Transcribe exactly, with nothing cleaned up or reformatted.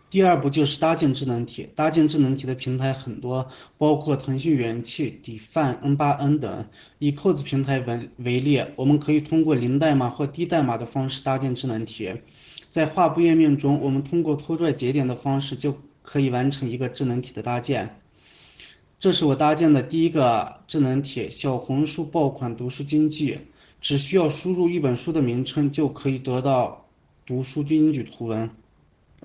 第二步就是搭建智能体，搭建智能体的平台很多，包括腾讯元气、底饭、N 八 N 等。以扣子平台为为例，我们可以通过零代码或低代码的方式搭建智能体。在画布页面中，我们通过拖拽节点的方式就可以完成一个智能体的搭建。这是我搭建的第一个智能体——小红书爆款读书经济，只需要输入一本书的名称就可以得到读书经济图文。